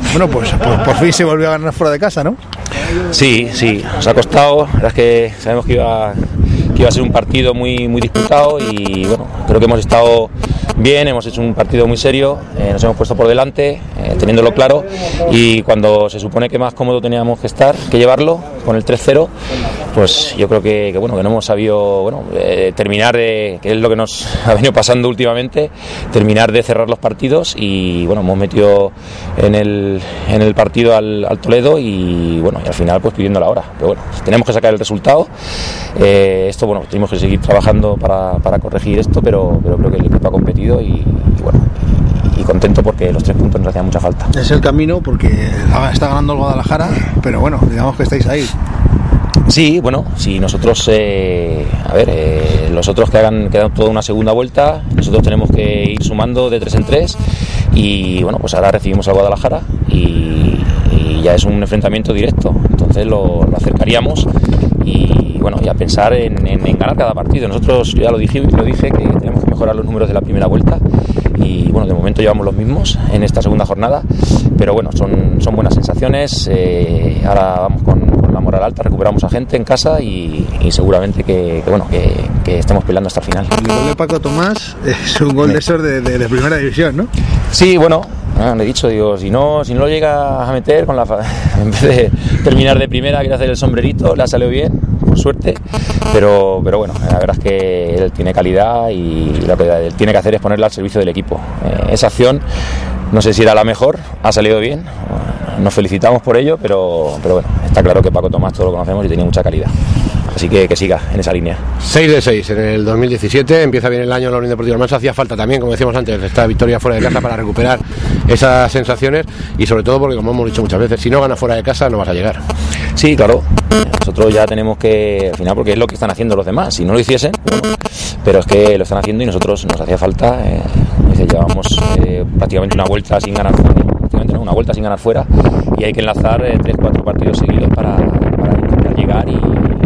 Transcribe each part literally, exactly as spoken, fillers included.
bueno, pues, pues por fin se volvió a ganar fuera de casa, ¿no? Sí, sí, nos ha costado, la verdad es que sabemos que iba, que iba a ser un partido muy, muy disputado y bueno, creo que hemos estado bien, hemos hecho un partido muy serio, eh, nos hemos puesto por delante, eh, teniéndolo claro, y cuando se supone que más cómodo teníamos que estar, que llevarlo, con el tres cero, pues yo creo que, que bueno, que no hemos sabido bueno, eh, terminar de, que es lo que nos ha venido pasando últimamente, terminar de cerrar los partidos y bueno, hemos metido en el, en el partido al, al Toledo y bueno, y al final pues pidiendo la hora, pero bueno, tenemos que sacar el resultado, eh, esto bueno, tenemos que seguir trabajando para, para corregir esto, pero, pero creo que el equipo ha competido y, y bueno, y contento porque los tres puntos nos hacían mucha falta. Es el camino porque está ganando el Guadalajara, pero bueno, digamos que estáis ahí. Sí, bueno, si nosotros, eh, a ver, eh, los otros que hagan, que hagan toda una segunda vuelta, nosotros tenemos que ir sumando de tres en tres y bueno, pues ahora recibimos al Guadalajara y, y ya es un enfrentamiento directo, entonces lo, lo acercaríamos y bueno, y a pensar en, en, en ganar cada partido. Nosotros, ya lo dije, lo dije que tenemos que mejorar los números de la primera vuelta y bueno, de momento llevamos los mismos en esta segunda jornada, pero bueno, son, son buenas sensaciones, eh, ahora vamos con, con la moral alta, recuperamos a gente en casa y, y seguramente que, que bueno, que, que estemos peleando hasta el final. El gol de Paco Tomás es un gol de esos de, de, de primera división, ¿no? Sí, bueno, le he dicho, digo, si no, si no lo llega a meter, con la en vez de terminar de primera, quiere hacer el sombrerito, le ha salido bien, por suerte, pero, pero bueno, la verdad es que él tiene calidad y lo que él tiene que hacer es ponerla al servicio del equipo. Eh, esa acción, no sé si era la mejor, ha salido bien, nos felicitamos por ello, pero, pero bueno, está claro que Paco Tomás todos lo conocemos y tenía mucha calidad. Así que que siga en esa línea. seis de seis en el dos mil diecisiete, empieza bien el año en la Unión Deportiva Almansa. Hacía falta también, como decíamos antes, esta victoria fuera de casa para recuperar esas sensaciones y sobre todo porque, como hemos dicho muchas veces, si no ganas fuera de casa no vas a llegar. Sí, claro, nosotros ya tenemos que, al final, porque es lo que están haciendo los demás, si no lo hiciesen, bueno, pero es que lo están haciendo y nosotros nos hacía falta, eh, llevábamos eh, prácticamente una vuelta sin ganar fuera, prácticamente no, una vuelta sin ganar fuera y hay que enlazar eh, tres, cuatro partidos seguidos para, para intentar llegar y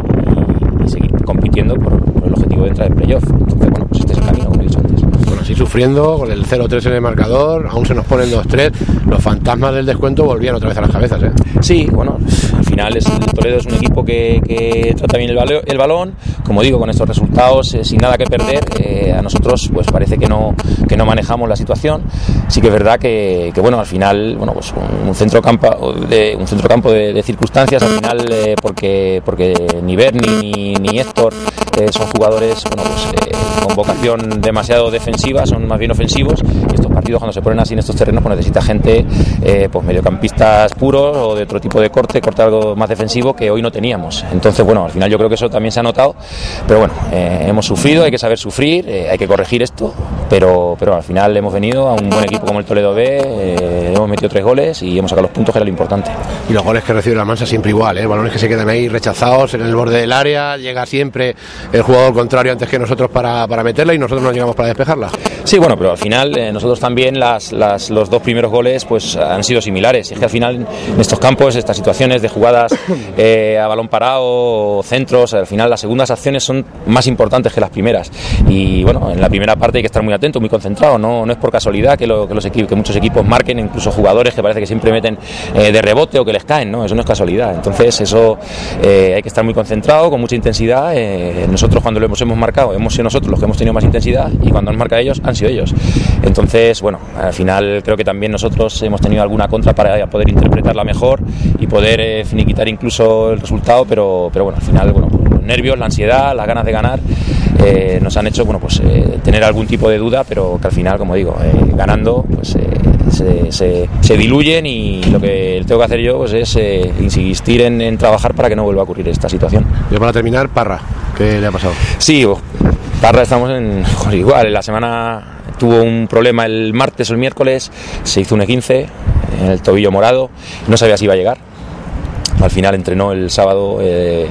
y seguir compitiendo por, por el objetivo de entrar en playoff. Entonces, bueno, pues este es el camino, como he dicho antes. Bueno, así sufriendo, con el cero tres en el marcador, aún se nos ponen dos tres, los fantasmas del descuento volvían otra vez a las cabezas, ¿eh? Sí, bueno, al final es, el Toledo es un equipo que, que trata bien el, balo, el balón, como digo, con estos resultados, eh, sin nada que perder, eh, a nosotros pues parece que no, que no manejamos la situación. Sí que es verdad que, que bueno, al final, bueno, pues un, un centrocampo de, un centrocampo de, de circunstancias, al final, eh, porque, porque ni Berni ni, ni Héctor eh, son jugadores, bueno, pues eh, con vocación demasiado defensiva, son más bien ofensivos, y estos partidos cuando se ponen así en estos terrenos pues necesita gente, eh, pues mediocampistas puros o de otro tipo de corte, corte algo más defensivo que hoy no teníamos. Entonces, bueno, al final yo creo que eso también se ha notado, pero bueno, eh, hemos sufrido, hay que saber sufrir, eh, hay que corregir esto, pero, pero al final hemos venido a un buen equipo como el Toledo B, eh, hemos metido tres goles y hemos sacado los puntos, que era lo importante. Y los goles que recibe la Almansa siempre igual, ¿eh? Balones que se quedan ahí rechazados en el borde del área, llega siempre el jugador contrario antes que nosotros para, para meterla y nosotros no llegamos para despejarla. Sí, bueno, pero al final eh, nosotros también las, las, los dos primeros goles pues han sido similares. Y es que al final en estos campos, estas situaciones de jugadas eh, a balón parado, centros, al final las segundas acciones son más importantes que las primeras. Y bueno, en la primera parte hay que estar muy atento, muy concentrado. No, no es por casualidad que, lo, que, los equipos, que muchos equipos marquen, incluso jugadores que parece que siempre meten eh, de rebote o que les caen, ¿no? Eso no es casualidad. Entonces eso eh, hay que estar muy concentrado, con mucha intensidad. Eh, nosotros cuando lo hemos, hemos marcado, hemos sido nosotros los que hemos tenido más intensidad y cuando han marcado ellos, han sido ellos. Entonces, bueno, al final creo que también nosotros hemos tenido alguna contra para poder interpretarla mejor y poder eh, finiquitar incluso el resultado, pero, pero bueno, al final, bueno, los nervios, la ansiedad, las ganas de ganar eh, nos han hecho, bueno, pues eh, tener algún tipo de duda, pero que al final, como digo, eh, ganando, pues eh, se, se, se diluyen y lo que tengo que hacer yo pues es eh, insistir en, en trabajar para que no vuelva a ocurrir esta situación. Y para terminar, Parra, ¿qué le ha pasado? Sí, Parra estamos en pues igual, en la semana tuvo un problema el martes o el miércoles, se hizo un E quince en el tobillo morado, no sabía si iba a llegar. Al final entrenó el sábado eh,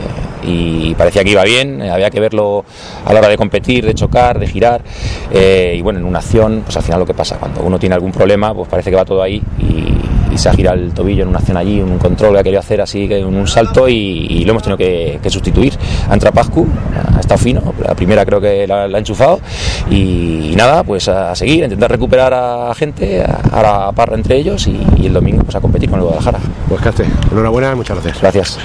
y parecía que iba bien, eh, había que verlo a la hora de competir, de chocar, de girar eh, y bueno, en una acción, pues al final lo que pasa, cuando uno tiene algún problema, pues parece que va todo ahí y, y se ha girado el tobillo en una acción allí, un control que ha querido hacer así, un, un salto y, y lo hemos tenido que, que sustituir. Ha entrado Pascu, ha estado fino, la primera creo que la, la ha enchufado y, y nada, pues a, a seguir, a intentar recuperar a gente, a, a la parra entre ellos y, y el domingo pues a competir con el Guadalajara. Pues Caste, enhorabuena, muchas gracias. Gracias.